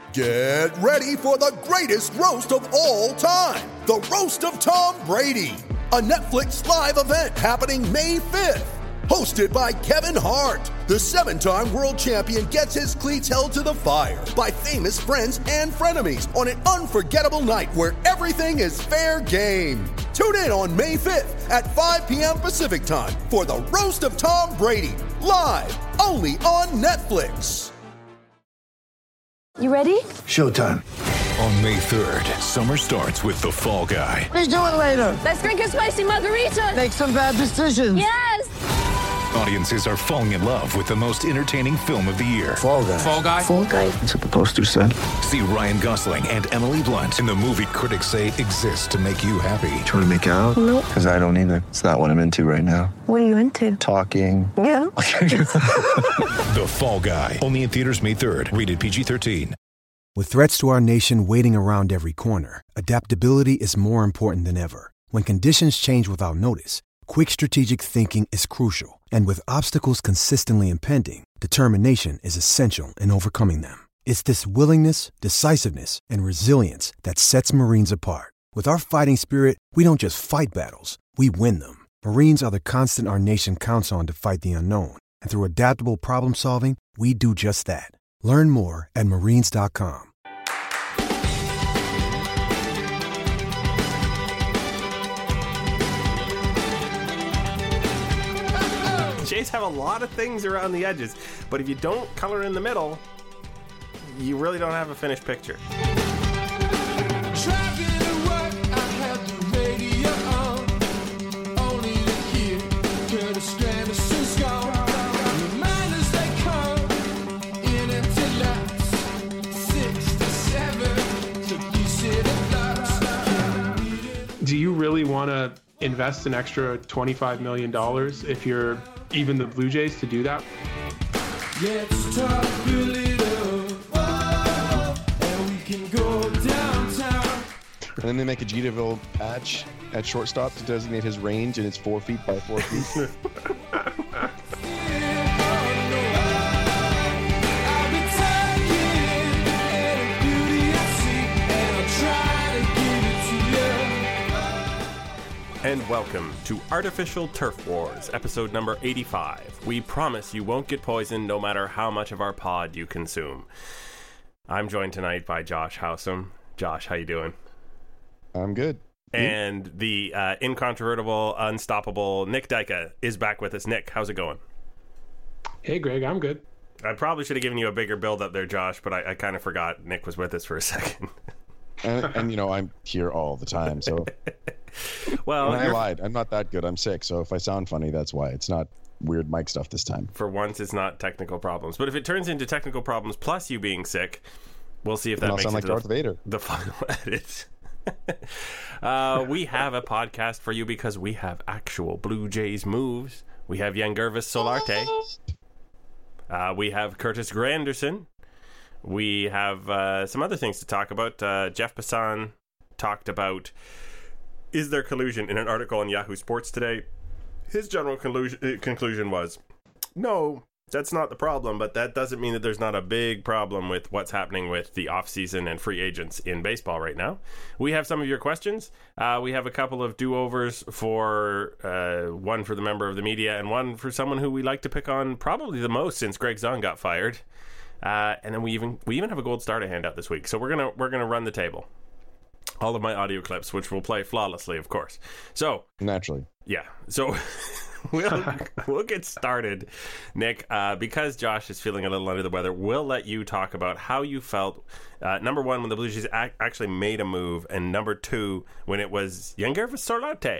Get ready for the greatest roast of all time, the Roast of Tom Brady, a Netflix live event happening May 5th. Hosted by Kevin Hart, the 7-time world champion gets his cleats held to the fire by famous friends and frenemies on an unforgettable night where everything is fair game. Tune in on May 5th at 5 p.m. Pacific time for the Roast of Tom Brady, live only on Netflix. You ready? Showtime. On May 3rd, summer starts with The Fall Guy. Let's do it later. Let's drink a spicy margarita. Make some bad decisions. Yes! Audiences are falling in love with the most entertaining film of the year. Fall Guy. Fall Guy? Fall Guy. That's what the poster said. See Ryan Gosling and Emily Blunt in the movie critics say exists to make you happy. Trying to make it out? Nope. Because I don't either. It's not what I'm into right now. What are you into? Talking. Yeah. The Fall Guy. Only in theaters May 3rd. Rated PG-13. With threats to our nation waiting around every corner, adaptability is more important than ever. When conditions change without notice, quick strategic thinking is crucial. And with obstacles consistently impending, determination is essential in overcoming them. It's this willingness, decisiveness, and resilience that sets Marines apart. With our fighting spirit, we don't just fight battles, we win them. Marines are the constant our nation counts on to fight the unknown. And through adaptable problem solving, we do just that. Learn more at marines.com. Jays have a lot of things around the edges, but if you don't color in the middle, you really don't have a finished picture. Do you really want to invest an extra $25 million if you're even the Blue Jays to do that? Let's talk a little, and we can go downtown. And then they make a Jeterville patch at shortstop to designate his range, and it's 4 feet by 4 feet. And welcome to Artificial Turf Wars, episode number 85. We promise you won't get poisoned no matter how much of our pod you consume. I'm joined tonight by Josh Howsam. Josh, how you doing? I'm good. And the incontrovertible, unstoppable Nick Dyka is back with us. Nick, how's it going? Hey, Greg, I'm good. I probably should have given you a bigger build up there, Josh, but I kind of forgot Nick was with us for a second. And you know, I'm here all the time, so... Well, I lied. I'm not that good. I'm sick, so if I sound funny, that's why. It's not weird mic stuff this time. For once, it's not technical problems. But if it turns into technical problems plus you being sick, we'll see if that makes it sound like to Darth Vader. The final edit. We have a podcast for you because we have actual Blue Jays moves. We have Yangervis Solarte. We have Curtis Granderson. We have some other things to talk about. Jeff Passan talked about, is there collusion, in an article on Yahoo Sports today. His general conclusion was, no, that's not the problem, but that doesn't mean that there's not a big problem with what's happening with the offseason and free agents in baseball right now. We have some of your questions. We have a couple of do-overs for one for the member of the media and one for someone who we like to pick on probably the most since Greg Zahn got fired. And then we even have a gold star to hand out this week. So we're gonna run the table. All of my audio clips, which will play flawlessly, of course. So naturally, yeah. So we'll get started, Nick. Because Josh is feeling a little under the weather, we'll let you talk about how you felt. Number one, when the Blue Jays actually made a move, and number two, when it was Yangervis Solarte.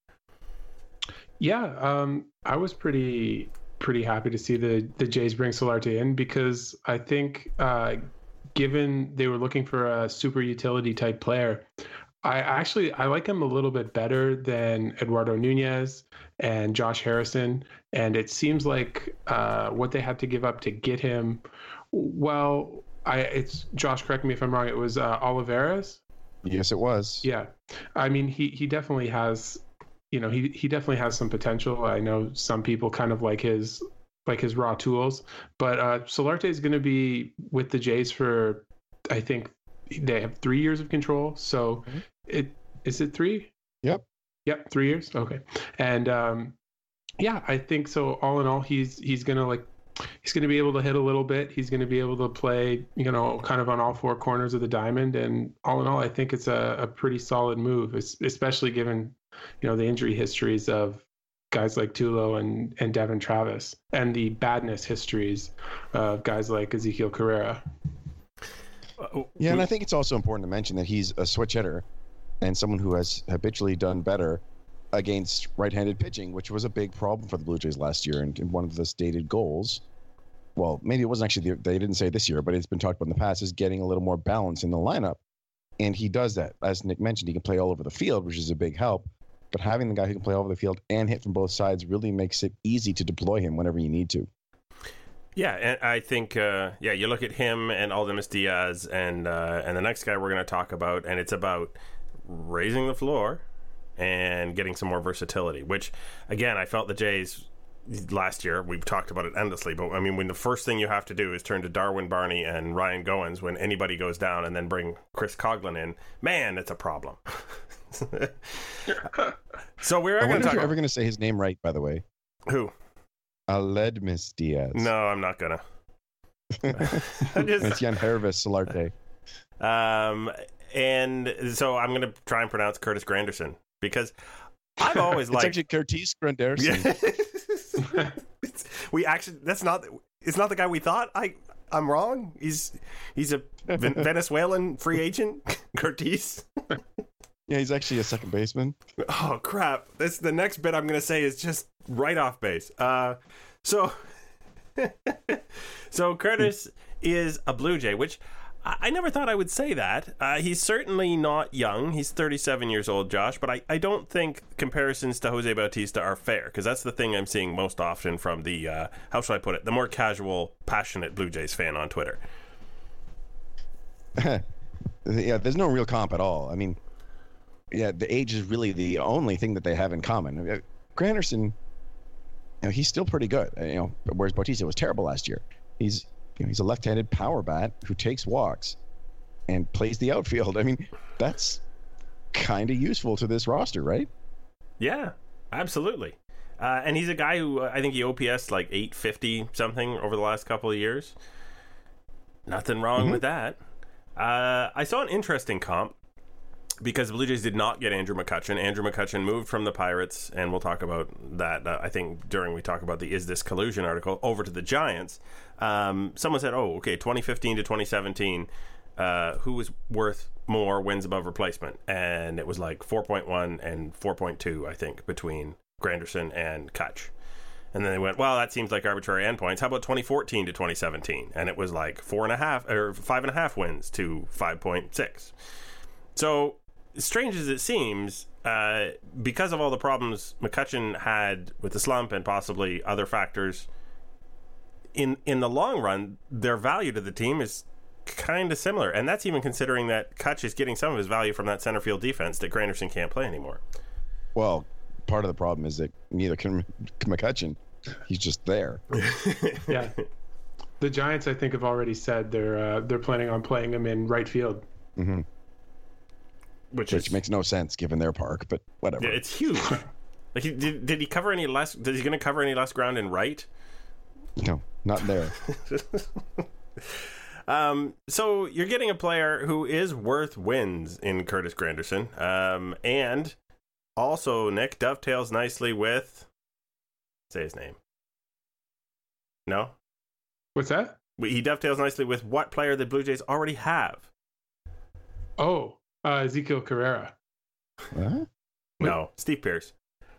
Yeah, I was pretty happy to see the Jays bring Solarte in because I think given they were looking for a super utility type player, I like him a little bit better than Eduardo Nunez and Josh Harrison, and it seems like what they had to give up to get him. Well, it's Josh. Correct me if I'm wrong. It was Olivares. Yes, it was. Yeah, I mean he definitely has. You know, he definitely has some potential. I know some people kind of like his raw tools, but Solarte is going to be with the Jays for I think they have 3 years of control. So is it 3? Yep. Yep, 3 years. Okay. And yeah, I think so. All in all, he's gonna be able to hit a little bit. He's gonna be able to play, kind of on all four corners of the diamond. And all in all, I think it's a pretty solid move, especially given the injury histories of guys like Tulo and Devin Travis, and the badness histories of guys like Ezekiel Carrera. Yeah, and I think it's also important to mention that he's a switch hitter and someone who has habitually done better against right-handed pitching, which was a big problem for the Blue Jays last year. And one of the stated goals, well, maybe it wasn't actually, they didn't say this year, but it's been talked about in the past, is getting a little more balance in the lineup. And he does that. As Nick mentioned, he can play all over the field, which is a big help. But having the guy who can play all over the field and hit from both sides really makes it easy to deploy him whenever you need to. Yeah, and I think, you look at him and Aldemus Diaz and the next guy we're going to talk about, and it's about raising the floor and getting some more versatility, which, again, I felt the Jays last year, we've talked about it endlessly, but I mean, when the first thing you have to do is turn to Darwin Barney and Ryan Goins when anybody goes down and then bring Chris Coughlin in, man, it's a problem. So we're I wonder if you're ever going to say his name right, by the way. Who? Aledmus Diaz. No, I'm not going to. It's Yangervis Solarte. And so I'm going to try and pronounce Curtis Granderson, because I've always liked... It's actually Curtis Granderson. It's not the guy we thought. I'm wrong. He's a Venezuelan free agent, Curtis. Yeah, he's actually a second baseman. Oh crap! The next bit I'm going to say is just right off base. So Curtis is a Blue Jay, which I never thought I would say that. He's certainly not young. He's 37 years old, Josh, but I don't think comparisons to Jose Bautista are fair, because that's the thing I'm seeing most often from the, how should I put it, the more casual, passionate Blue Jays fan on Twitter. Yeah, there's no real comp at all. I mean, yeah, the age is really the only thing that they have in common. Granderson, he's still pretty good, whereas Bautista was terrible last year. He's a left-handed power bat who takes walks and plays the outfield. I mean, that's kind of useful to this roster, right? Yeah, absolutely. And he's a guy who I think he OPS like 850 something over the last couple of years. Nothing wrong with that. I saw an interesting comp, because the Blue Jays did not get Andrew McCutchen. Andrew McCutchen moved from the Pirates, and we'll talk about that, I think, during we talk about the Is This Collusion article, over to the Giants. Someone said, 2015 to 2017, who was worth more wins above replacement? And it was like 4.1 and 4.2, I think, between Granderson and Kutch. And then they went, well, that seems like arbitrary endpoints. How about 2014 to 2017? And it was like 4.5 or 5.5 wins to 5.6. So, strange as it seems, because of all the problems McCutchen had with the slump and possibly other factors, in the long run, their value to the team is kind of similar. And that's even considering that Kutch is getting some of his value from that center field defense that Granderson can't play anymore. Well, part of the problem is that neither can McCutchen. He's just there. Yeah. The Giants, I think, have already said they're planning on playing him in right field. Mm-hmm. Which makes no sense given their park, but whatever. Yeah, it's huge. Like, did he cover any less? Is he going to cover any less ground in right? No, not there. So you're getting a player who is worth wins in Curtis Granderson, and also Nick dovetails nicely with. Say his name. No. What's that? He dovetails nicely with what player the Blue Jays already have. Oh. Ezekiel Carrera. Huh? No, Steve Pearce.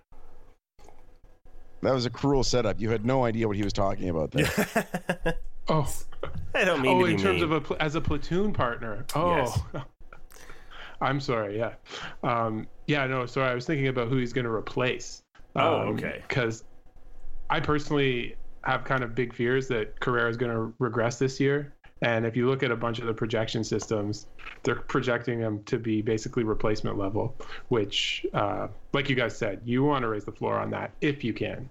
That was a cruel setup. You had no idea what he was talking about there. Oh. I don't mean to be in terms mean. of as a platoon partner. Oh. Yes. I'm sorry, yeah. Sorry, I was thinking about who he's going to replace. Okay. Because I personally have kind of big fears that Carrera is going to regress this year. And if you look at a bunch of the projection systems, they're projecting him to be basically replacement level, which, like you guys said, you want to raise the floor on that if you can.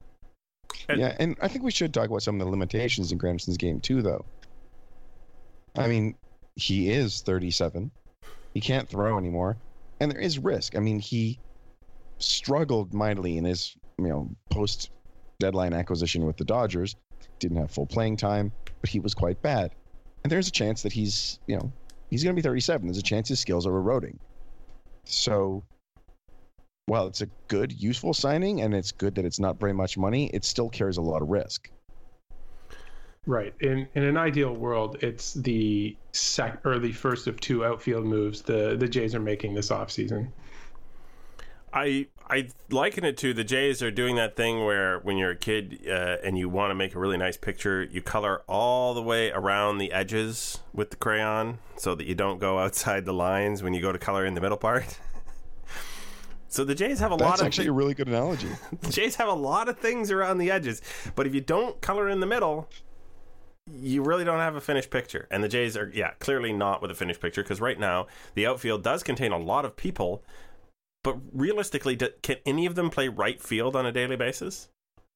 Yeah, and I think we should talk about some of the limitations in Granderson's game too, though. I mean, he is 37. He can't throw anymore, and there is risk. I mean, he struggled mightily in his post deadline acquisition with the Dodgers. Didn't have full playing time, but he was quite bad. And there's a chance that he's going to be 37. There's a chance his skills are eroding. So, while it's a good, useful signing, and it's good that it's not very much money, it still carries a lot of risk. Right. In an ideal world, it's the first of two outfield moves the Jays are making this offseason. I liken it to the Jays are doing that thing where when you're a kid and you want to make a really nice picture, you color all the way around the edges with the crayon so that you don't go outside the lines when you go to color in the middle part. So the Jays have That's actually a really good analogy. The Jays have a lot of things around the edges, but if you don't color in the middle, you really don't have a finished picture. And the Jays are, clearly not with a finished picture, because right now the outfield does contain a lot of people, but realistically, can any of them play right field on a daily basis?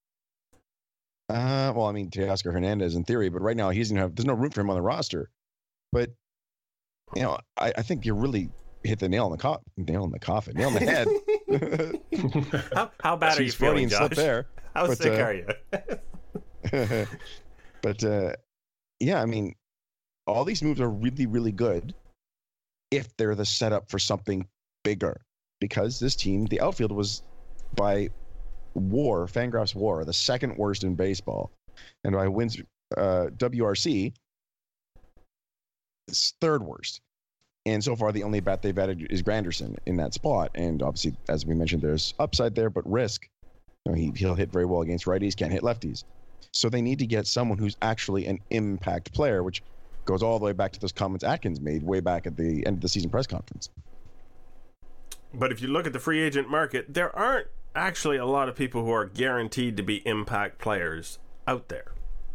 Well, I mean, Teoscar Hernandez in theory, but right now there's no room for him on the roster. But I think you really hit the nail in the coffin, nail in the head. How bad are you feeling, Josh? There, How sick are you? But I mean, all these moves are really, really good if they're the setup for something bigger. Because this team, the outfield was by Fangraphs WAR, the second worst in baseball, and by wins WRC, it's third worst. And so far, the only bat they've added is Granderson in that spot. And obviously, as we mentioned, there's upside there, but risk. He'll hit very well against righties, can't hit lefties. So they need to get someone who's actually an impact player, which goes all the way back to those comments Atkins made way back at the end of the season press conference. But if you look at the free agent market, there aren't actually a lot of people who are guaranteed to be impact players out there.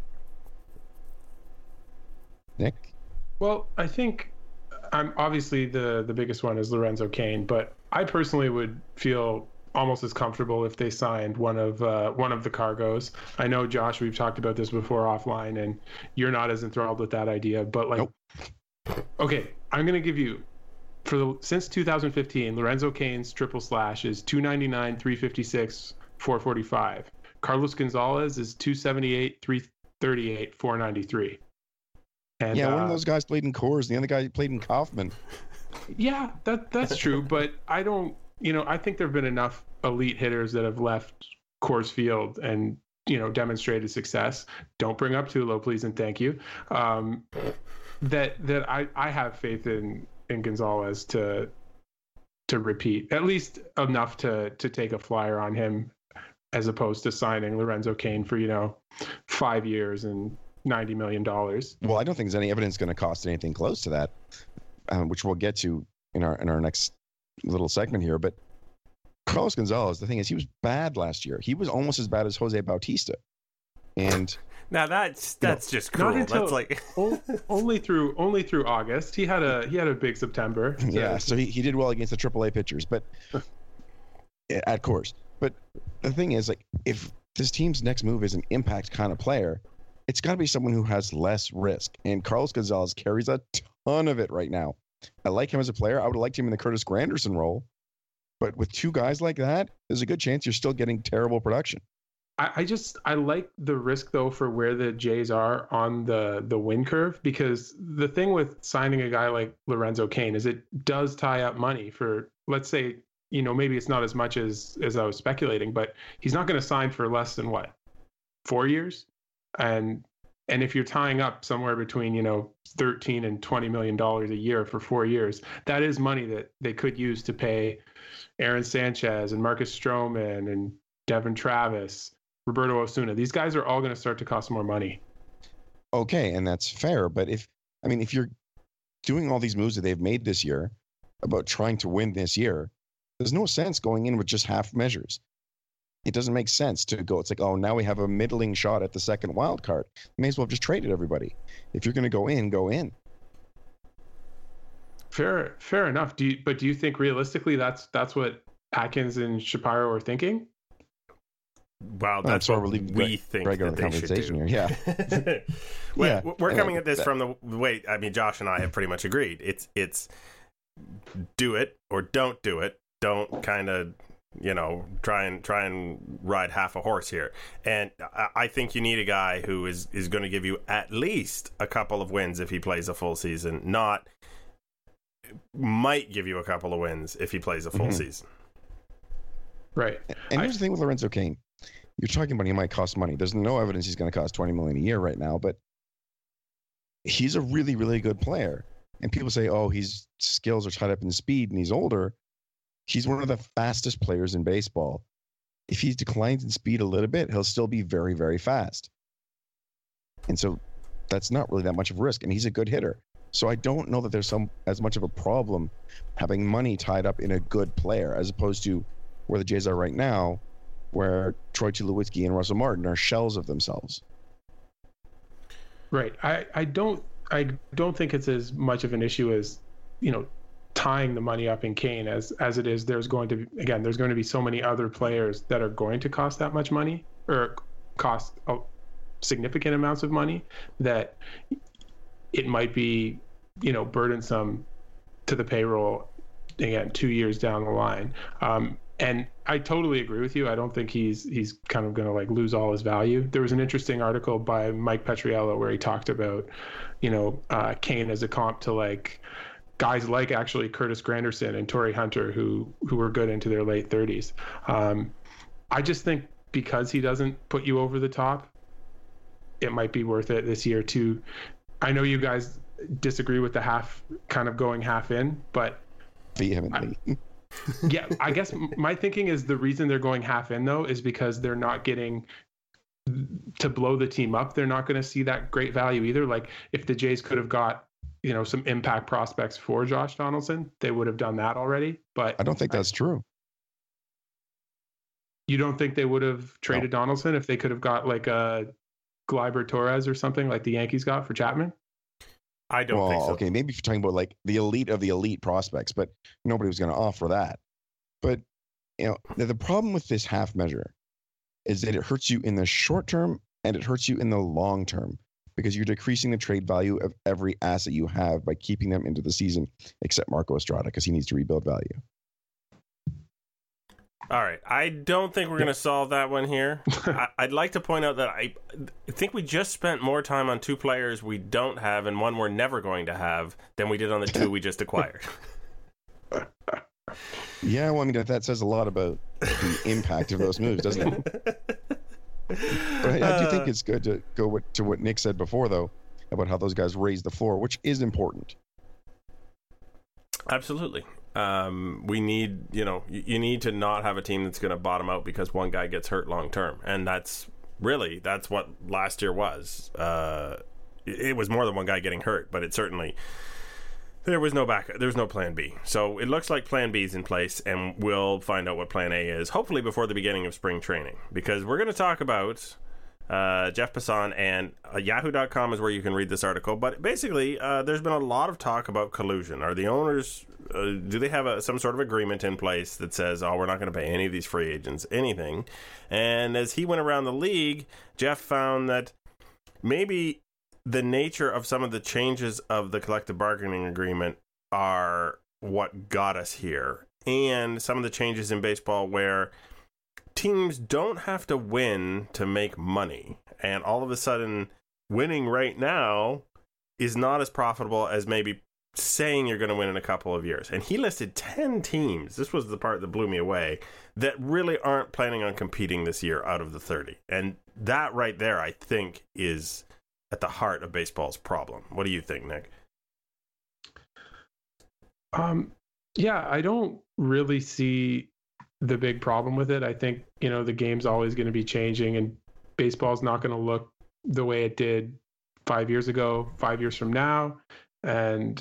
Nick? Well, I think obviously the biggest one is Lorenzo Cain, but I personally would feel almost as comfortable if they signed one of the cargos. I know, Josh, we've talked about this before offline, and you're not as enthralled with that idea. But nope. Okay, I'm gonna give you since 2015, Lorenzo Cain's triple slash is 299, 356, 445. Carlos Gonzalez is 278, 338, 493. And, one of those guys played in Coors. The other guy played in Kauffman. Yeah, that's true. But I don't. I think there have been enough elite hitters that have left Coors Field and demonstrated success. Don't bring up Tulo, please and thank you. That I have faith in Gonzalez to repeat, at least enough to take a flyer on him, as opposed to signing Lorenzo Cain for 5 years and $90 million. Well, I don't think there's any evidence going to cost anything close to that, which we'll get to in our next little segment here. But Carlos Gonzalez, the thing is, he was bad last year. He was almost as bad as Jose Bautista, and now that's just cruel. That's like only through August. He had a big September. So. Yeah, so he did well against the AAA pitchers, but at Coors. But the thing is, like, if this team's next move is an impact kind of player, it's got to be someone who has less risk. And Carlos Gonzalez carries a ton of it right now. I like him as a player. I would have liked him in the Curtis Granderson role. But with two guys like that, there's a good chance you're still getting terrible production. I like the risk, though, for where the Jays are on the win curve, because the thing with signing a guy like Lorenzo Cain is it does tie up money for, let's say, maybe it's not as much as I was speculating, but he's not going to sign for less than 4 years? And if you're tying up somewhere between, $13 and $20 million a year for 4 years, that is money that they could use to pay Aaron Sanchez and Marcus Stroman and Devin Travis, Roberto Osuna. These guys are all going to start to cost more money. Okay, and that's fair. But if you're doing all these moves that they've made this year about trying to win this year, there's no sense going in with just half measures. It doesn't make sense to go. It's like, oh, now we have a middling shot at the second wild card. You may as well have just traded everybody. If you're going to go in, go in. Fair enough. Do you think realistically that's what Atkins and Shapiro are thinking? Well, that's what we think that they should do. Yeah. We're coming at this from the way, I mean, Josh and I have pretty much agreed. It's do it or don't do it. Don't kind of, try and ride half a horse here. And I think you need a guy who is going to give you at least a couple of wins if he plays a full season, not might give you a couple of wins if he plays a full season. Right. And here's the thing with Lorenzo Cain. You're talking about he might cost money. There's no evidence he's going to cost $20 million a year right now, but he's a really, really good player. And people say, oh, his skills are tied up in speed and he's older. He's one of the fastest players in baseball. If he declines in speed a little bit, he'll still be very, very fast. And so that's not really that much of a risk. And he's a good hitter. So I don't know that there's as much of a problem having money tied up in a good player as opposed to where the Jays are right now, where Troy Tulowitzki and Russell Martin are shells of themselves. Right. I don't think it's as much of an issue as, tying the money up in Cain as it is. There's going to be so many other players that are going to cost that much money or cost significant amounts of money that it might be, burdensome to the payroll again 2 years down the line. And I totally agree with you. I don't think he's kind of going to like lose all his value. There was an interesting article by Mike Petriello where he talked about, Cain as a comp to like guys like actually Curtis Granderson and Torrey Hunter who were good into their late 30s. I just think because he doesn't put you over the top, it might be worth it this year too. I know you guys disagree with the kind of going half in, but vehemently. Yeah, I guess my thinking is the reason they're going half in though is because they're not getting to blow the team up. They're not going to see that great value either. Like if the Jays could have got, some impact prospects for Josh Donaldson, they would have done that already. But I don't think that's true. You don't think they would have traded Donaldson if they could have got like a Gleyber Torres or something like the Yankees got for Chapman? I don't think so. Okay, maybe if you're talking about like the elite of the elite prospects, but nobody was going to offer that. But, the problem with this half measure is that it hurts you in the short term and it hurts you in the long term because you're decreasing the trade value of every asset you have by keeping them into the season, except Marco Estrada because he needs to rebuild value. All right. I don't think we're going to solve that one here. I'd like to point out that I think we just spent more time on two players we don't have and one we're never going to have than we did on the two we just acquired. Yeah, well, I mean, that says a lot about the impact of those moves, doesn't it? But I do think it's good to go to what Nick said before, though, about how those guys raise the floor, which is important. Absolutely. We need, you need to not have a team that's going to bottom out because one guy gets hurt long term. And that's what last year was. It was more than one guy getting hurt, but it certainly, there was no backup. There was no plan B. So it looks like plan B is in place, and we'll find out what plan A is, hopefully before the beginning of spring training, because we're going to talk about Jeff Passan, and yahoo.com is where you can read this article. But basically, there's been a lot of talk about collusion. Are the owners, do they have some sort of agreement in place that says, we're not going to pay any of these free agents anything? And as he went around the league, Jeff found that maybe the nature of some of the changes of the collective bargaining agreement are what got us here. And some of the changes in baseball where teams don't have to win to make money. And all of a sudden, winning right now is not as profitable as maybe saying you're going to win in a couple of years. And he listed 10 teams, this was the part that blew me away, that really aren't planning on competing this year out of the 30. And that right there, I think, is at the heart of baseball's problem. What do you think, Nick? Yeah, I don't really see the big problem with it. I think, the game's always going to be changing, and baseball's not going to look the way it did 5 years ago, 5 years from now. And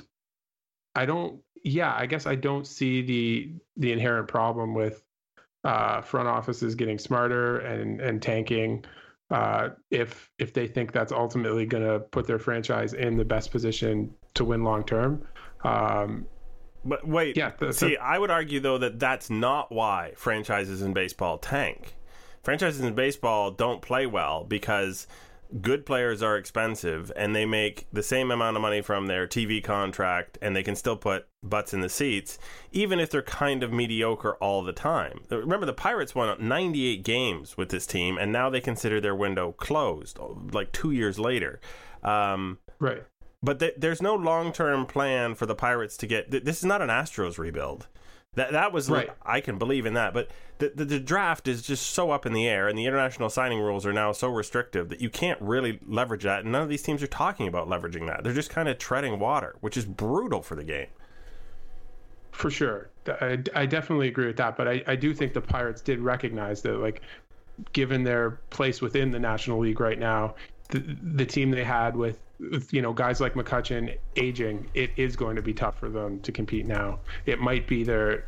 I guess I don't see the inherent problem with front offices getting smarter and tanking if they think that's ultimately going to put their franchise in the best position to win long term. But wait, I would argue, though, that that's not why franchises in baseball tank. franchises in baseball don't play well because good players are expensive and they make the same amount of money from their TV contract and they can still put butts in the seats, even if they're kind of mediocre all the time. Remember, the Pirates won 98 games with this team, and now they consider their window closed, like 2 years later. Right. But there's no long-term plan for the Pirates to get... This is not an Astros rebuild. That was right. I can believe in that, but the draft is just so up in the air, and the international signing rules are now so restrictive that you can't really leverage that. And none of these teams are talking about leveraging that. They're just kind of treading water, which is brutal for the game. For sure, I definitely agree with that. But I do think the Pirates did recognize that, like, given their place within the National League right now, the team they had with guys like McCutchen aging, it is going to be tough for them to compete now. It might be their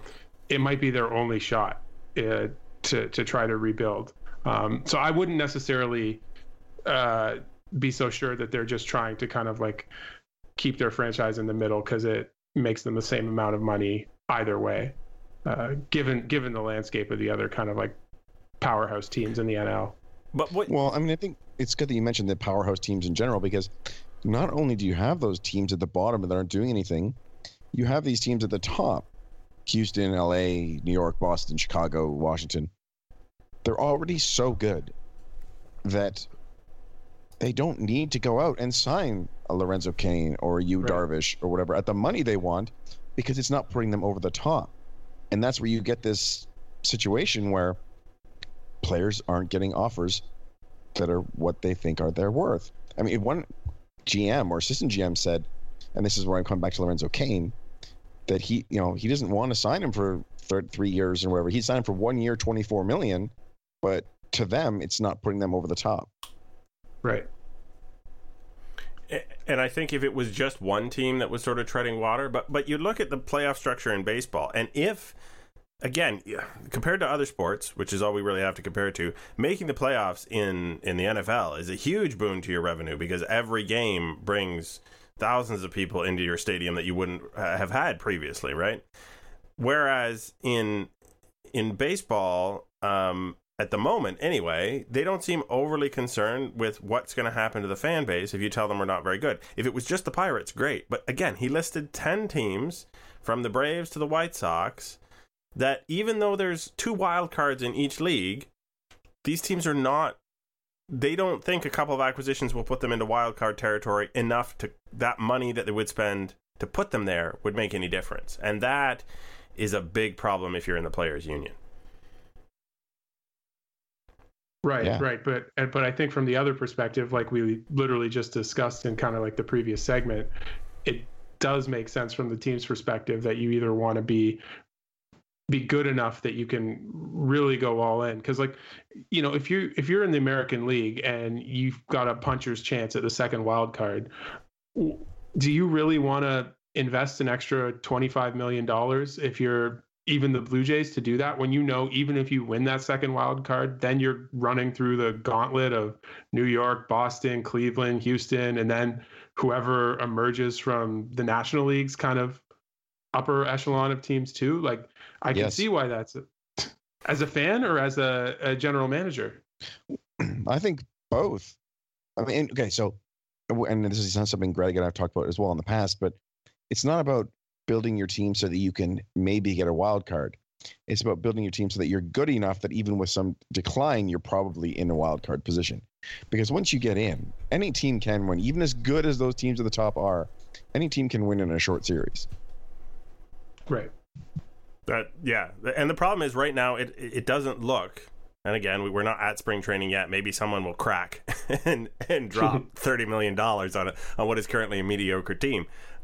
only shot to try to rebuild. So I wouldn't necessarily be so sure that they're just trying to kind of like keep their franchise in the middle, because it makes them the same amount of money either way, given the landscape of the other kind of like powerhouse teams in the NL. Well, I mean, I think it's good that you mentioned the powerhouse teams in general, because not only do you have those teams at the bottom that aren't doing anything, you have these teams at the top: Houston, LA, New York, Boston, Chicago, Washington. They're already so good that they don't need to go out and sign a Lorenzo Cain or Darvish or whatever at the money they want, because it's not putting them over the top. And that's where you get this situation where players aren't getting offers that are what they think are their worth. I mean, one GM or assistant GM said, and this is where I'm coming back to Lorenzo Cain, that he doesn't want to sign him for 3 years or whatever. He signed for 1 year, $24 million, but to them, it's not putting them over the top. Right. And I think if it was just one team that was sort of treading water, but you look at the playoff structure in baseball, and if, again, compared to other sports, which is all we really have to compare it to, making the playoffs in the NFL is a huge boon to your revenue, because every game brings thousands of people into your stadium that you wouldn't have had previously, right? Whereas in baseball, at the moment anyway, they don't seem overly concerned with what's going to happen to the fan base if you tell them we're not very good. If it was just the Pirates, great. But again, he listed 10 teams from the Braves to the White Sox that, even though there's 2 wild cards in each league, these teams are not, they don't think a couple of acquisitions will put them into wild card territory enough to, that money that they would spend to put them there would make any difference. And that is a big problem if you're in the players' union. Right, yeah. Right. But I think from the other perspective, like we literally just discussed in kind of like the previous segment, it does make sense from the team's perspective that you either want to be good enough that you can really go all in. Because, like, if you're in the American League and you've got a puncher's chance at the second wild card, do you really want to invest an extra $25 million if you're even the Blue Jays to do that, when even if you win that second wild card, then you're running through the gauntlet of New York, Boston, Cleveland, Houston, and then whoever emerges from the National League's kind of upper echelon of teams too? Like, I can see why that's as a fan or as a general manager. I think both. I mean, okay, so, and this is not something Greg and I've talked about as well in the past, but it's not about building your team so that you can maybe get a wild card. It's about building your team so that you're good enough that even with some decline, you're probably in a wild card position. Because once you get in, any team can win. Even as good as those teams at the top are, any team can win in a short series. Right. Yeah. And the problem is right now it doesn't look, and again, we're not at spring training yet. Maybe someone will crack and drop $30 million on what is currently a mediocre team.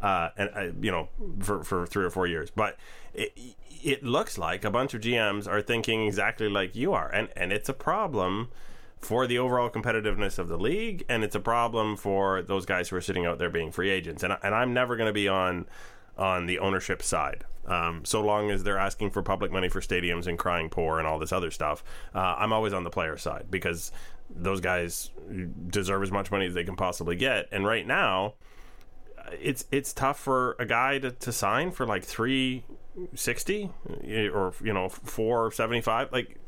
For 3 or 4 years. But it looks like a bunch of GMs are thinking exactly like you are. And it's a problem for the overall competitiveness of the league, and it's a problem for those guys who are sitting out there being free agents. And I'm never going to be on the ownership side. So long as they're asking for public money for stadiums and crying poor and all this other stuff, I'm always on the player side, because those guys deserve as much money as they can possibly get. And right now, it's tough for a guy to sign for like $360 or $475. Like,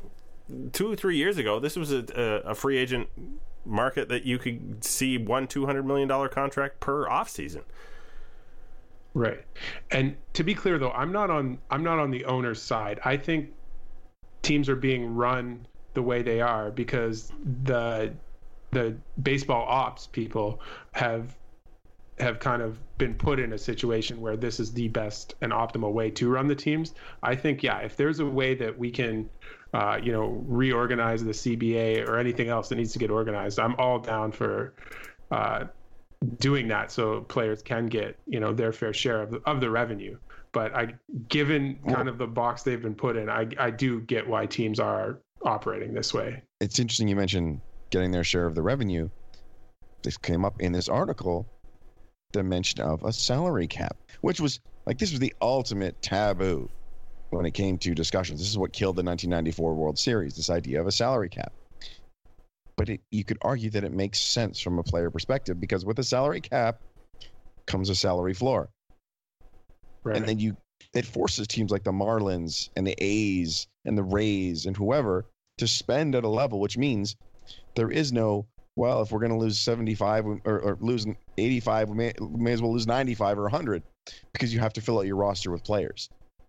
2 or 3 years ago, this was a free agent market that you could see $200 million contract per offseason. Right. And to be clear, though, I'm not on the owner's side. I think teams are being run the way they are because the baseball ops people have kind of been put in a situation where this is the best and optimal way to run the teams. I think, if there's a way that we can, reorganize the CBA or anything else that needs to get organized, I'm all down for doing that so players can get, their fair share of the revenue. But given kind of the box they've been put in, I do get why teams are operating this way. It's interesting you mentioned getting their share of the revenue. This came up in this article, the mention of a salary cap, which was this was the ultimate taboo when it came to discussions. This is what killed the 1994 World Series, this idea of a salary cap. But you could argue that it makes sense from a player perspective because with a salary cap comes a salary floor. Right. And then it forces teams like the Marlins and the A's and the Rays and whoever to spend at a level, which means there is no, well, if we're going to lose 75 or lose 85, we may as well lose 95 or 100 because you have to fill out your roster with players.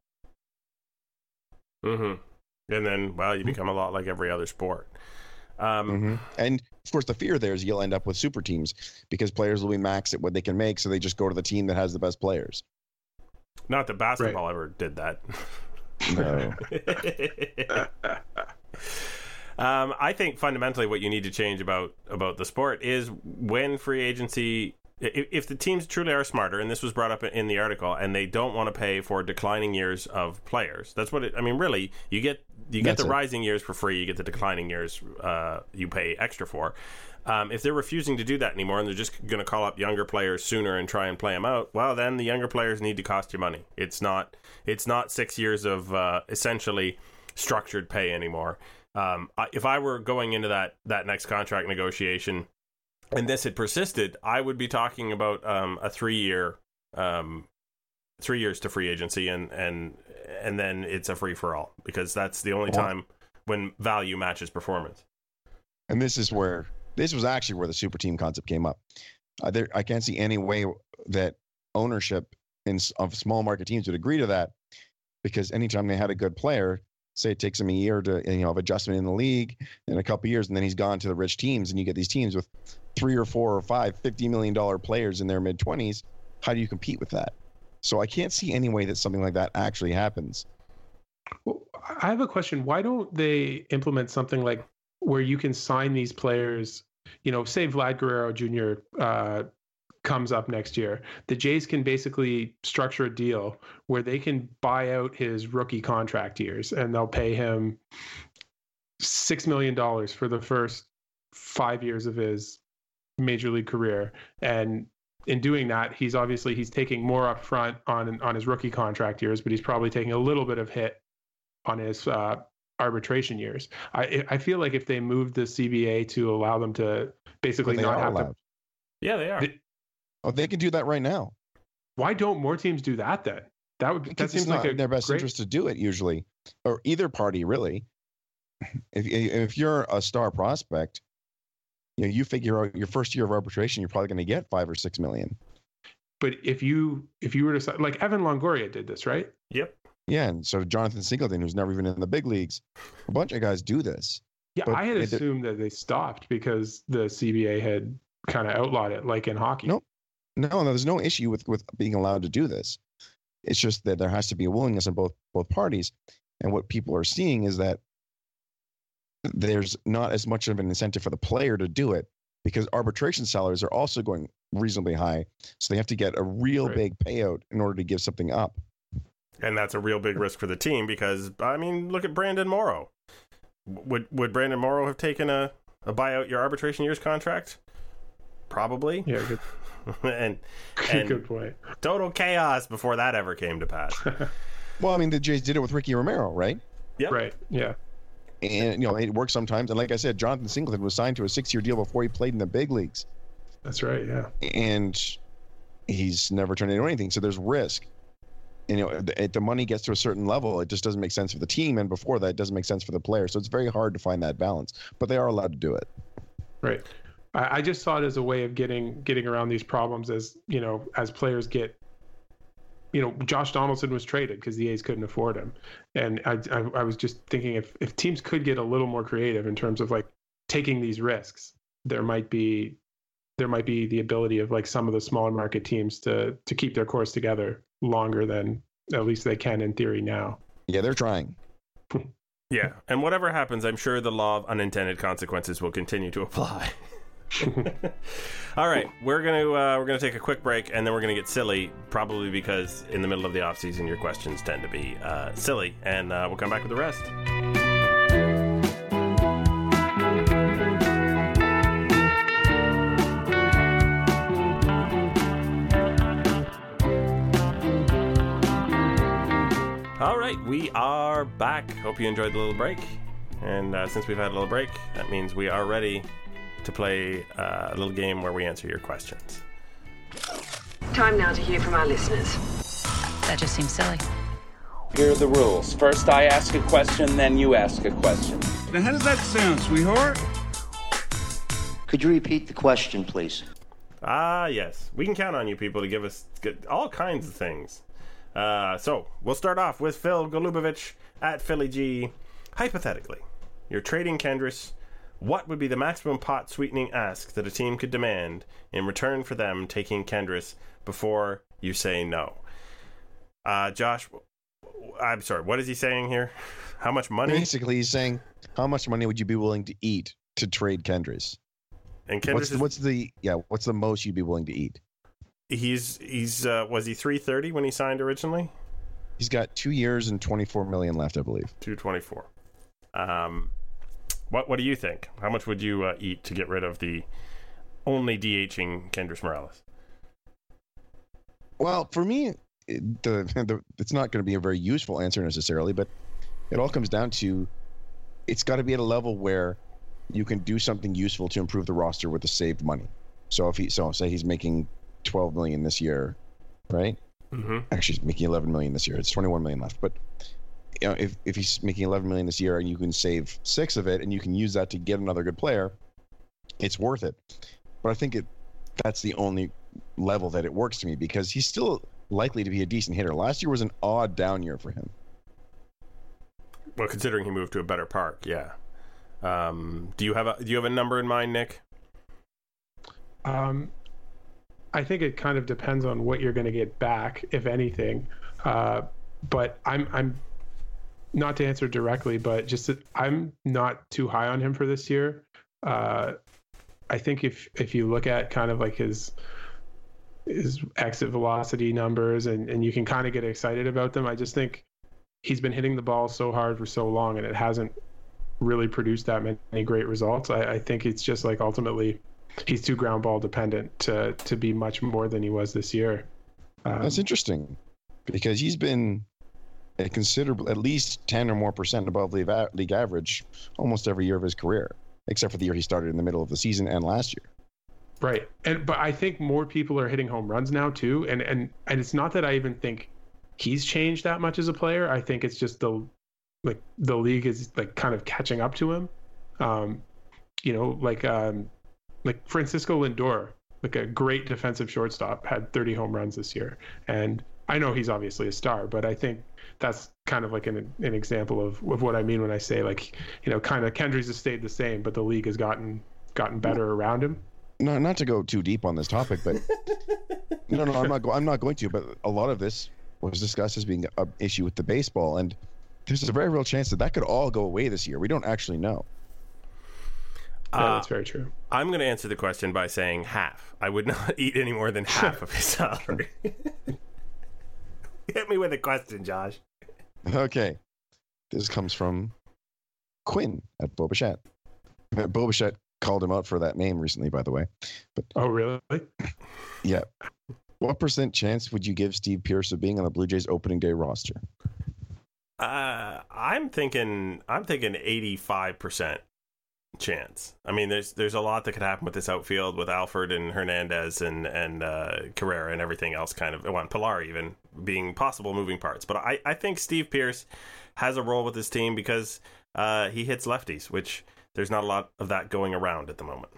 Mm-hmm. And then, you become a lot like every other sport. And of course, the fear there is you'll end up with super teams because players will be maxed at what they can make, so they just go to the team that has the best players. Not that basketball ever did that. No. I think fundamentally what you need to change about the sport is when free agency, if the teams truly are smarter, and this was brought up in the article, and they don't want to pay for declining years of players. That's what really, you get the rising years for free, you get the declining years you pay extra for. If they're refusing to do that anymore and they're just going to call up younger players sooner and try and play them out, well, then the younger players need to cost you money. It's not 6 years of essentially structured pay anymore. If I were going into that next contract negotiation and this had persisted, I would be talking about a 3 year 3 years to free agency and then it's a free for all because that's the only time when value matches performance. And this was actually where the super team concept came up. I can't see any way that ownership of small market teams would agree to that because anytime they had a good player, say it takes him a year to of adjustment in the league in a couple of years, and then he's gone to the rich teams, and you get these teams with 3 or 4 or 5 $50 million players in their mid-20s. How do you compete with that? So I can't see any way that something like that actually happens. Well, I have a question. Why don't they implement something like where you can sign these players, say Vlad Guerrero Jr. Comes up next year. The Jays can basically structure a deal where they can buy out his rookie contract years and they'll pay him $6 million for the first 5 years of his major league career. And in doing that, he's taking more upfront on his rookie contract years, but he's probably taking a little bit of hit on his arbitration years. I feel like if they moved the CBA to allow them to basically not have to. Yeah, they are. They can do that right now. Why don't more teams do that then? That seems like in their best interest to do it usually, or either party really. If you're a star prospect, you figure out your first year of arbitration, you're probably going to get $5 or $6 million. But if you were to, like, Evan Longoria did this, right? Yep. Yeah, and so Jonathan Singleton, who's never even in the big leagues, a bunch of guys do this. Yeah, I had assumed that they stopped because the CBA had kind of outlawed it, like in hockey. No, there's no issue with being allowed to do this. It's just that there has to be a willingness on both parties. And what people are seeing is that there's not as much of an incentive for the player to do it because arbitration salaries are also going reasonably high. So they have to get a real big payout in order to give something up. And that's a real big risk for the team because, look at Brandon Morrow. Would Brandon Morrow have taken a buyout your arbitration years contract? Probably. Yeah, good. and good point. Total chaos before that ever came to pass. Well, the Jays did it with Ricky Romero, right? Yep. Right. Yeah. And it works sometimes. And like I said, Jonathan Singleton was signed to a 6-year deal before he played in the big leagues. That's right. Yeah. And he's never turned into anything. So there's risk. the money gets to a certain level, it just doesn't make sense for the team, and before that, it doesn't make sense for the player. So it's very hard to find that balance, but they are allowed to do it. Right. I just saw it as a way of getting around these problems as players get. Josh Donaldson was traded because the A's couldn't afford him, and I was just thinking if teams could get a little more creative in terms of like taking these risks, there might be the ability of like some of the smaller market teams to keep their course together longer than at least they can in theory now. Yeah, they're trying. Yeah, and whatever happens, I'm sure the law of unintended consequences will continue to apply. All right, we're gonna take a quick break, and then we're gonna get silly, probably because in the middle of the off season, your questions tend to be silly, and we'll come back with the rest. All right, we are back. Hope you enjoyed the little break, and since we've had a little break, that means we are ready to play a little game where we answer your questions. Time now to hear from our listeners. That just seems silly. Here are the rules. First I ask a question, then you ask a question. Now how does that sound, sweetheart? Could you repeat the question, please? Yes. We can count on you people to give us all kinds of things. So, we'll start off with Phil Golubovich at Philly G. Hypothetically, you're trading Kendrys. What would be the maximum pot sweetening ask that a team could demand in return for them taking Kendrys before you say no? Josh, I'm sorry, what is he saying here? How much money? Basically, he's saying, how much money would you be willing to eat to trade Kendrys? And Kendrys what's the most you'd be willing to eat? He's was he 330 when he signed originally? He's got 2 years and $24 million left, I believe. 224. What do you think? How much would you eat to get rid of the only DHing Kendrys Morales? Well, for me, it's not going to be a very useful answer necessarily, but it all comes down to it's got to be at a level where you can do something useful to improve the roster with the saved money. So say he's making $12 million this year, right? Mm-hmm. Actually, he's making $11 million this year. It's $21 million left, but if he's making $11 million this year and you can save 6 of it and you can use that to get another good player, it's worth it. But I think that's the only level that it works to me, because he's still likely to be a decent hitter. Last year was an odd down year for him. Well, considering he moved to a better park, yeah. Do you have a number in mind, Nick? I think it kind of depends on what you're going to get back, if anything. But I'm not to answer directly, but just that I'm not too high on him for this year. I think if you look at kind of like his exit velocity numbers and you can kind of get excited about them, I just think he's been hitting the ball so hard for so long and it hasn't really produced that many great results. I think it's just like ultimately he's too ground ball dependent to be much more than he was this year. That's interesting, because he's been a considerable, at least 10 or more % above league average almost every year of his career, except for the year he started in the middle of the season and last year. Right. But I think more people are hitting home runs now too. And it's not that I even think he's changed that much as a player. I think it's just the league is like kind of catching up to him. Like Francisco Lindor, like a great defensive shortstop, had 30 home runs this year. And I know he's obviously a star, but I think that's kind of like an example of what I mean when I say, like, kind of Kendrys has stayed the same, but the league has gotten better around him. No, not to go too deep on this topic, but no, I'm not going to. But a lot of this was discussed as being an issue with the baseball, and there's a very real chance that could all go away this year. We don't actually know. Yeah, that's very true. I'm going to answer the question by saying half. I would not eat any more than half of his salary. Hit me with a question, Josh. Okay. This comes from Quinn at Bobichet. Bobichet called him out for that name recently, by the way. But, oh, really? Yeah. What % chance would you give Steve Pearce of being on the Blue Jays opening day roster? I'm thinking 85% chance. I mean, there's a lot that could happen with this outfield with Alford and Hernandez and Carrera and everything else kind of, and Pilar even being possible moving parts. But I think Steve Pearce has a role with this team because he hits lefties, which there's not a lot of that going around at the moment.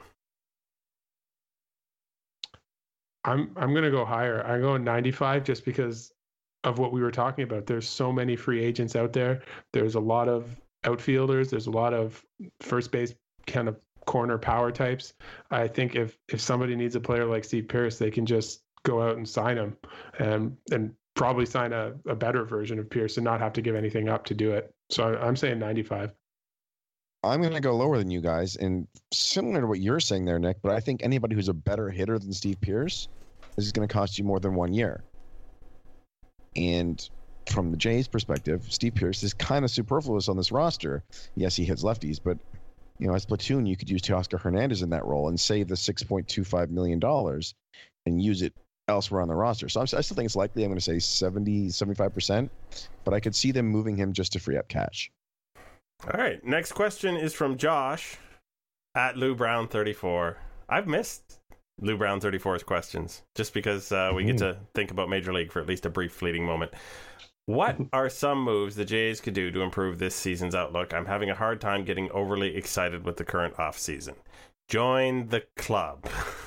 I'm going to go higher. I'm going 95 just because of what we were talking about. There's so many free agents out there. There's a lot of outfielders. There's a lot of first base kind of corner power types. I think if somebody needs a player like Steve Pearce, they can just go out and sign him and probably sign a better version of Pearce and not have to give anything up to do it. So I'm saying 95. I'm going to go lower than you guys, and similar to what you're saying there, Nick, but I think anybody who's a better hitter than Steve Pearce is going to cost you more than 1 year. And from the Jays' perspective, Steve Pearce is kind of superfluous on this roster. Yes, he hits lefties, but as platoon, you could use Teoscar Hernandez in that role and save the $6.25 million and use it elsewhere on the roster. So I still think it's likely. I'm going to say 70, 75%, but I could see them moving him just to free up cash. All right. Next question is from Josh at Lou Brown 34. I've missed Lou Brown 34's questions just because we get to think about Major League for at least a brief fleeting moment. What are some moves the Jays could do to improve this season's outlook? I'm having a hard time getting overly excited with the current off season. Join the club.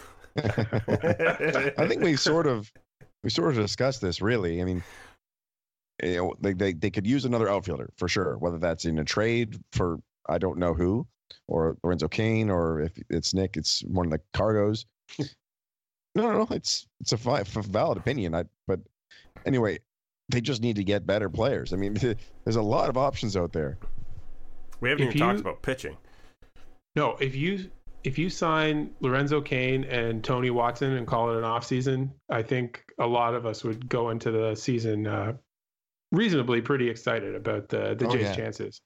I think we sort of discussed this, really. I mean, they could use another outfielder for sure, whether that's in a trade for I don't know who, or Lorenzo Cain, or if it's Nick, it's one of the Cargos. No, it's a valid opinion. But anyway, they just need to get better players. I mean, there's a lot of options out there. We haven't even talked about pitching. No, if you sign Lorenzo Cain and Tony Watson and call it an off season, I think a lot of us would go into the season reasonably pretty excited about the Jays' chances.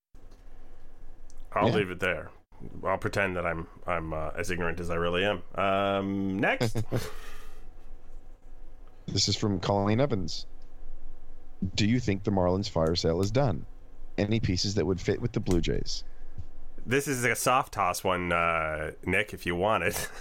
I'll leave it there. I'll pretend that I'm as ignorant as I really am. Next. This is from Colleen Evans. Do you think the Marlins fire sale is done? Any pieces that would fit with the Blue Jays? This is a soft toss one, Nick, if you want it.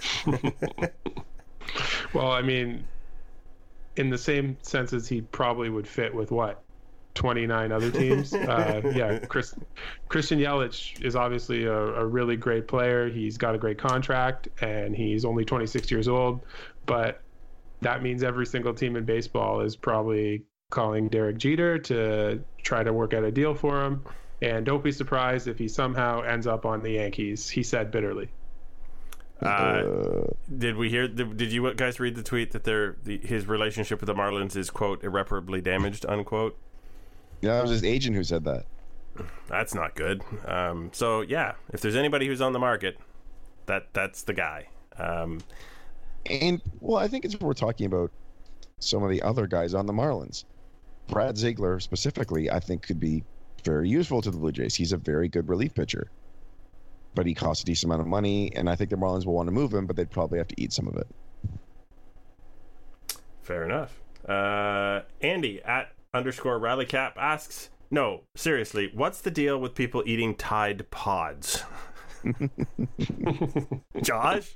Well, I mean, in the same sense as he probably would fit with 29 other teams. Christian Yelich is obviously a really great player. He's got a great contract, and he's only 26 years old. But that means every single team in baseball is probably calling Derek Jeter to try to work out a deal for him. And don't be surprised if he somehow ends up on the Yankees, he said bitterly. Did we hear? Did you guys read the tweet that his relationship with the Marlins is, quote, irreparably damaged, unquote? Yeah, it was his agent who said that. That's not good. So yeah, if there's anybody who's on the market, that's the guy. And well, I think it's we're talking about some of the other guys on the Marlins. Brad Ziegler specifically, I think, could be very useful to the Blue Jays. He's a very good relief pitcher, but he costs a decent amount of money, and I think the Marlins will want to move him, but they'd probably have to eat some of it. Fair enough. Andy at _RallyCap asks, no, seriously, what's the deal with people eating Tide Pods? Josh?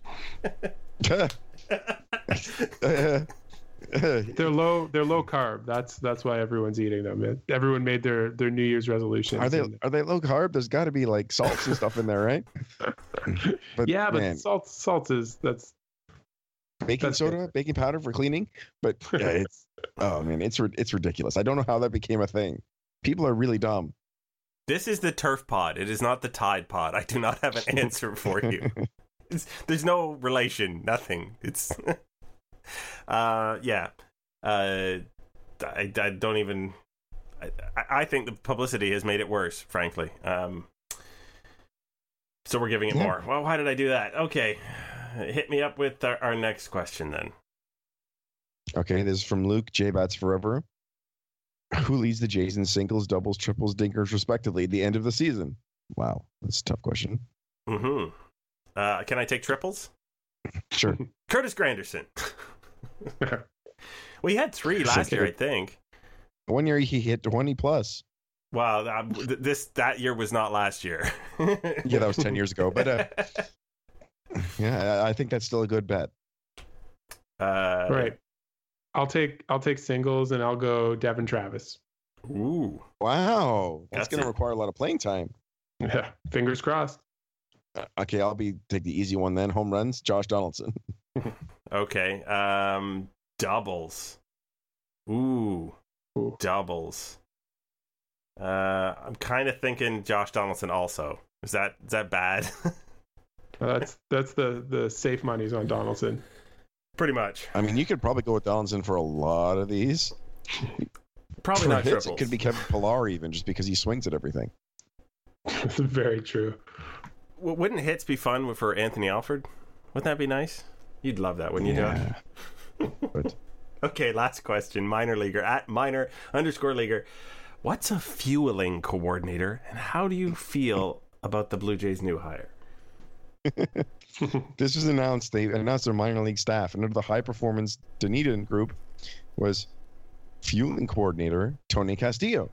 They're low carb. That's why everyone's eating them. Everyone made their New Year's resolutions. Are they low carb? There's got to be like salts and stuff in there, right? But man, salt is that's baking soda, baking powder for cleaning. But yeah, it's ridiculous. I don't know how that became a thing. People are really dumb. This is the Turf Pod. It is not the Tide Pod. I do not have an answer for you. There's no relation. Nothing. It's I don't even. I think the publicity has made it worse, frankly. So we're giving it more. Well, why did I do that? Okay, hit me up with our next question then. Okay, this is from Luke J Bats Forever. Who leads the Jays in singles, doubles, triples, dinkers, respectively, at the end of the season? Wow, that's a tough question. Mm-hmm. Can I take triples? Sure. Curtis Granderson. We had 3 last year, I think. 1 year he hit 20 plus. Well, that year was not last year. Yeah, that was 10 years ago. But yeah, I think that's still a good bet. Right. I'll take singles, and I'll go Devin Travis. Ooh. Wow. That's going to require a lot of playing time. Yeah. Fingers crossed. Okay, I'll take the easy one then. Home runs, Josh Donaldson. Okay. Doubles. Ooh. Doubles. I'm kind of thinking Josh Donaldson also. Is that bad? That's the safe money's on Donaldson. Pretty much. I mean, you could probably go with Donaldson for a lot of these. Probably for not hits, triples. It could be Kevin Pillar even, just because he swings at everything. That's very true. Wouldn't hits be fun for Anthony Alford? Wouldn't that be nice? You'd love that, wouldn't you, Josh? But okay, last question. Minor leaguer at minor_leaguer. What's a fueling coordinator, and how do you feel about the Blue Jays' new hire? This was announced. They announced their minor league staff, and under the high performance Dunedin group was fueling coordinator Tony Castillo.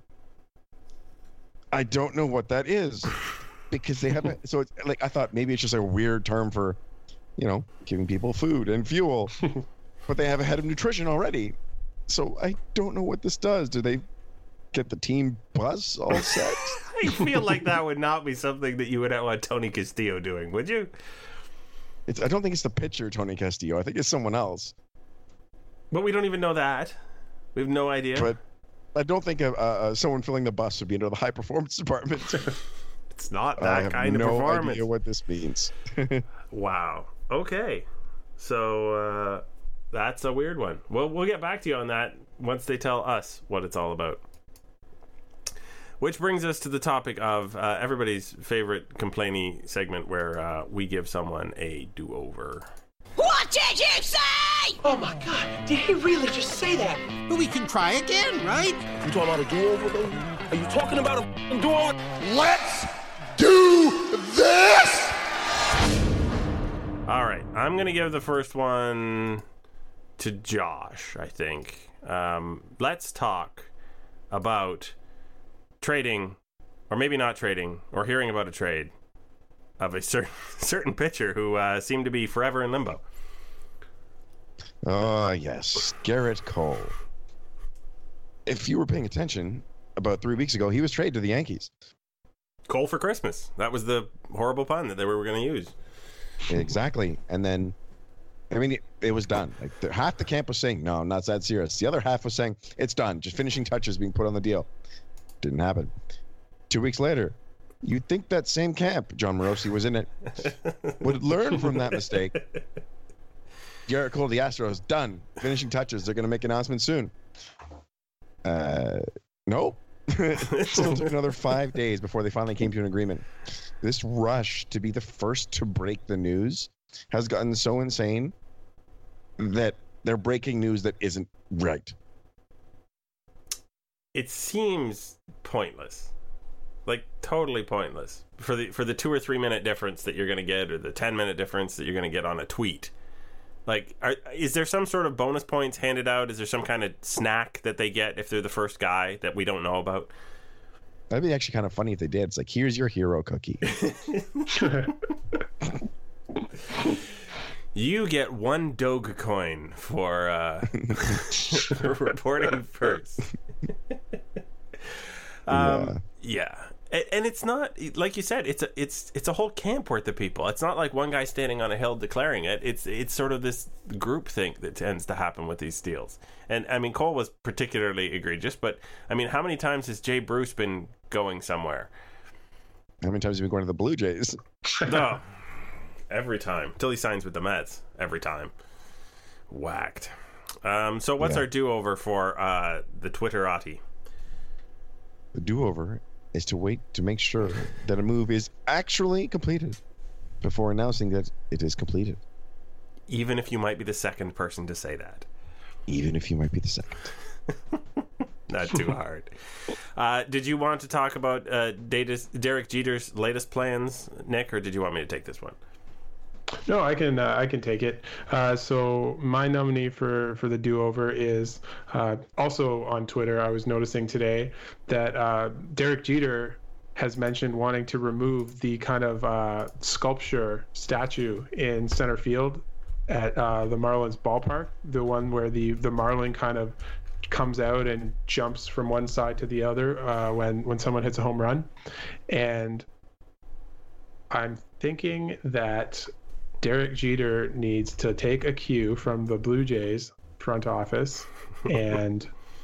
I don't know what that is, because they have so it's like, I thought maybe it's just a weird term for, giving people food and fuel, but they have a head of nutrition already. So I don't know what this does. Do they get the team bus all set? I feel like that would not be something that you would want Tony Castillo doing, would you? I don't think it's the pitcher, Tony Castillo. I think it's someone else. But we don't even know that. We have no idea. But I don't think someone filling the bus would be under the high performance department. It's not that kind of performance. I have no idea what this means. Wow. Okay. So that's a weird one. Well, we'll get back to you on that once they tell us what it's all about. Which brings us to the topic of everybody's favorite complainy segment, where we give someone a do-over. What did you say? Oh my God, did he really just say that? But we can try again, right? You talking about a do-over, baby? Are you talking about a do-over? Let's do this! All right, I'm going to give the first one to Josh, I think. Let's talk about trading, or maybe not trading, or hearing about a trade of a certain pitcher who seemed to be forever in limbo. Oh, yes. Garrett Cole. If you were paying attention, about 3 weeks ago, he was traded to the Yankees. Cole for Christmas. That was the horrible pun that they were going to use. Exactly. And then, I mean, it was done. Like, half the camp was saying, no, not that serious. The other half was saying, it's done. Just finishing touches being put on the deal. Didn't happen. 2 weeks later, you'd think that same camp, John Morosi was in it, would learn from that mistake. Garrett Cole, the Astros, done. Finishing touches. They're going to make announcements soon. Nope. Still took another 5 days before they finally came to an agreement. This rush to be the first to break the news has gotten so insane that they're breaking news that isn't right. It seems pointless, like totally pointless for the 2 or 3 minute difference that you're going to get, or the 10-minute difference that you're going to get on a tweet. Like, is there some sort of bonus points handed out? Is there some kind of snack that they get if they're the first guy that we don't know about? That'd be actually kind of funny if they did. It's like, here's your hero cookie. You get 1 Dogecoin for reporting first. Yeah. And it's not, like you said, it's a whole camp worth of people. It's not like one guy standing on a hill declaring it. It's sort of this group think that tends to happen with these deals. And I mean, Cole was particularly egregious, but I mean, how many times has Jay Bruce been going somewhere? How many times have you been going to the Blue Jays? No, every time till he signs with the Mets. Every time, whacked. So what's our do-over for the Twitterati? The do-over is to wait to make sure that a move is actually completed before announcing that it is completed. Even if you might be the second person to say that. Even if you might be the second. Not too hard. Did you want to talk about Derek Jeter's latest plans, Nick, or did you want me to take this one? No, I can take it. So my nominee for the do-over is also on Twitter. I was noticing today that Derek Jeter has mentioned wanting to remove the kind of sculpture statue in center field at the Marlins ballpark, the one where the Marlin kind of comes out and jumps from one side to the other when someone hits a home run. And I'm thinking that Derek Jeter needs to take a cue from the Blue Jays front office and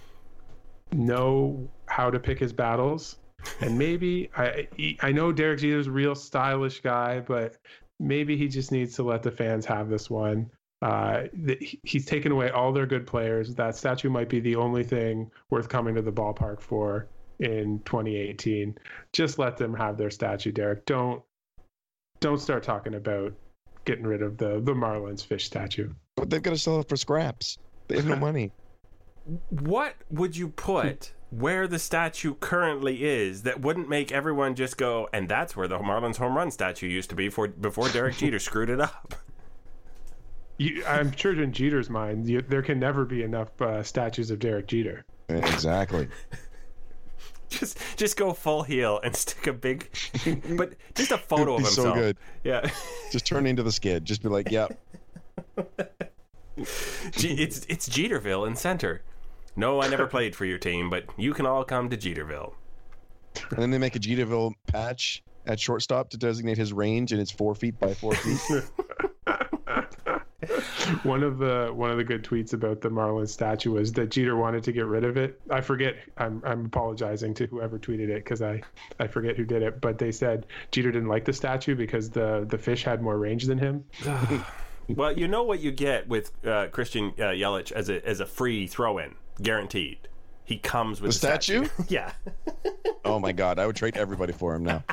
know how to pick his battles. And maybe I know Derek Jeter's a real stylish guy, but maybe he just needs to let the fans have this one. He's taken away all their good players. That statue might be the only thing worth coming to the ballpark for in 2018. Just let them have their statue, Derek. Don't start talking about getting rid of the Marlins fish statue. But they've got to sell it for scraps. They have no money. What would you put where the statue currently is that wouldn't make everyone just go, and that's where the Marlins home run statue used to be before Derek Jeter screwed it up? I'm sure in Jeter's mind, there can never be enough statues of Derek Jeter. Exactly. Just go full heel and stick a big, but just a photo of himself. So good. Yeah. Just turn into the skid. Just be like, yep. It's Jeterville in center. No, I never played for your team, but you can all come to Jeterville. And then they make a Jeterville patch at shortstop to designate his range, and it's 4 feet by 4 feet. One of the good tweets about the Marlins statue was that Jeter wanted to get rid of it. I forget. I'm apologizing to whoever tweeted it because I forget who did it. But they said Jeter didn't like the statue because the fish had more range than him. Well, you know what you get with Christian Yelich as a free throw-in, guaranteed. He comes with the statue. Yeah. Oh my God, I would trade everybody for him now.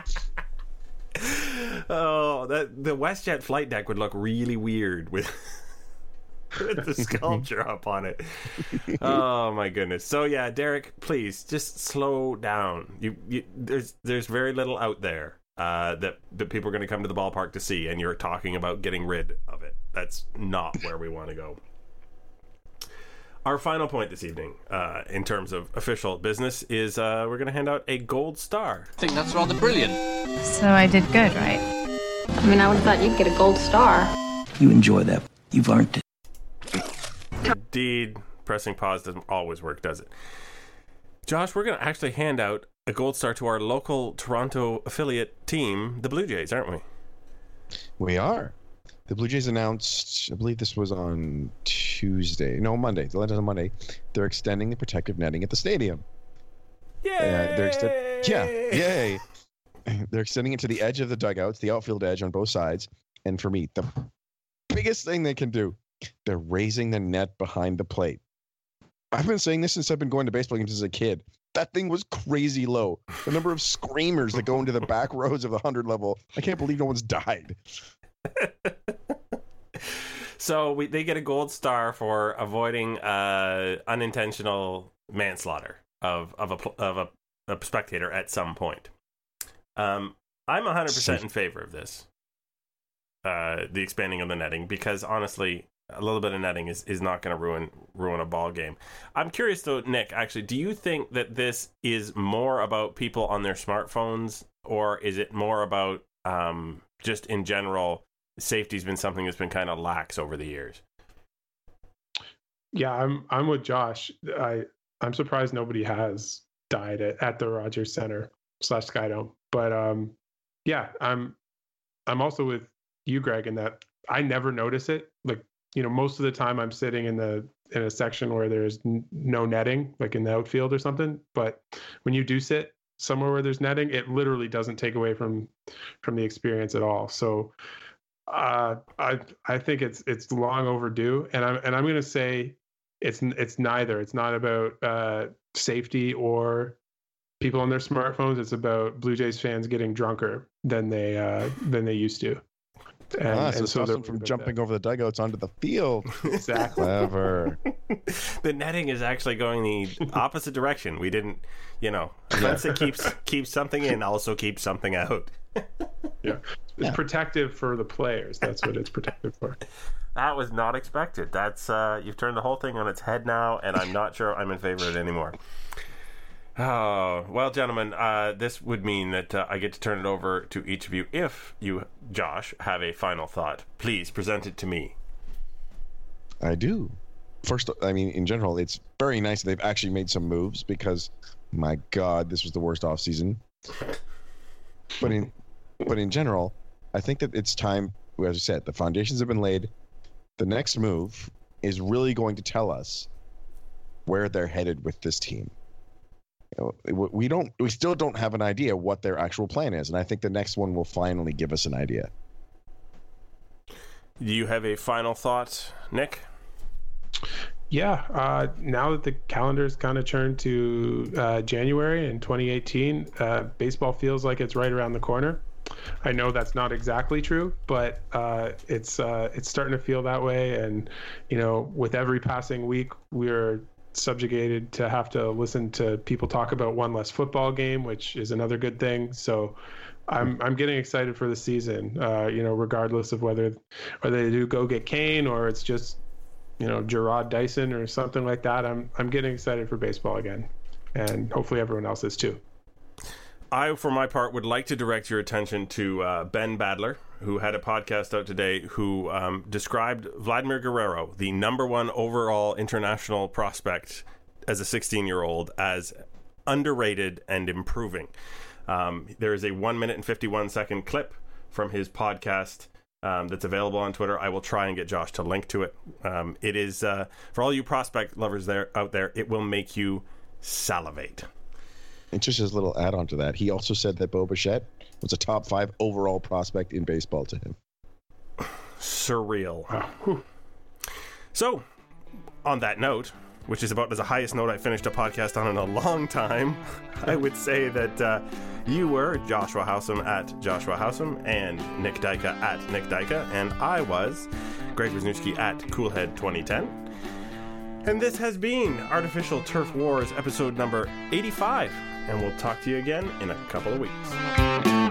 Oh, the WestJet flight deck would look really weird with the sculpture up on it. Oh my goodness. So yeah, Derek, please just slow down. There's very little out there that people are going to come to the ballpark to see, and you're talking about getting rid of it. That's not where we want to go. Our final point this evening, in terms of official business, is we're going to hand out a gold star. I think that's rather brilliant. So I did good, right? I mean, I would have thought you'd get a gold star. You enjoy that. You've earned it. Indeed. Pressing pause doesn't always work, does it? Josh, we're going to actually hand out a gold star to our local Toronto affiliate team, the Blue Jays, aren't we? We are. The Blue Jays announced, I believe this was on Monday. The letter on Monday. They're extending the protective netting at the stadium. Yay! Yay! They're extending it to the edge of the dugouts, the outfield edge on both sides. And for me, the biggest thing they can do, they're raising the net behind the plate. I've been saying this since I've been going to baseball games as a kid. That thing was crazy low. The number of screamers that go into the back rows of the 100 level, I can't believe no one's died. So they get a gold star for avoiding unintentional manslaughter of a spectator at some point. I'm 100% in favor of this, the expanding of the netting, because honestly, a little bit of netting is not going to ruin a ball game. I'm curious though, Nick, actually, do you think that this is more about people on their smartphones, or is it more about just in general, safety's been something that's been kind of lax over the years? Yeah, I'm with Josh. I'm surprised nobody has died at the Rogers Center / Skydome. But yeah, I'm also with you, Greg, in that I never notice it. Like, most of the time I'm sitting in a section where there's no netting, like in the outfield or something. But when you do sit somewhere where there's netting, it literally doesn't take away from the experience at all. So I think it's long overdue, and I'm going to say it's neither. It's not about safety or people on their smartphones. It's about Blue Jays fans getting drunker than they used to. So it stops them from jumping over the dugouts onto the field. Exactly. Clever. The netting is actually going the opposite direction. We didn't, a fence that keeps something in also keeps something out. Yeah. It's protective for the players. That's what it's protective for. That was not expected. That's you've turned the whole thing on its head now, and I'm not sure I'm in favor of it anymore. Oh, well, gentlemen, this would mean that I get to turn it over to each of you. If you, Josh, have a final thought, please present it to me. I do. First, in general, it's very nice that they've actually made some moves because, my God, this was the worst offseason. But in general, I think that it's time, as I said, the foundations have been laid. The next move is really going to tell us where they're headed with this team. We still don't have an idea what their actual plan is, and I think the next one will finally give us an idea. Do you have a final thought, Nick? Yeah, now that the calendar's kind of turned to January in 2018, baseball feels like it's right around the corner. I know that's not exactly true, but it's starting to feel that way. And with every passing week, we're subjugated to have to listen to people talk about one less football game, which is another good thing. So I'm getting excited for the season. Regardless of whether they do go get Kane or it's just Gerard Dyson or something like that. I'm getting excited for baseball again, and hopefully everyone else is too. I, for my part, would like to direct your attention to Ben Badler, who had a podcast out today, who described Vladimir Guerrero, the number one overall international prospect as a 16-year-old, as underrated and improving. There is a 1 minute and 51 second clip from his podcast that's available on Twitter. I will try and get Josh to link to it. It is, for all you prospect lovers out there, it will make you salivate. And just as a little add-on to that, he also said that Bo Bichette was a top 5 overall prospect in baseball to him. Surreal. So, on that note, which is about as the highest note I finished a podcast on in a long time, I would say that you were Joshua Howsam at Joshua Howsam and Nick Dyka at Nick Dyka, and I was Greg Wisniewski at Coolhead 2010. And this has been Artificial Turf Wars episode number 85, and we'll talk to you again in a couple of weeks.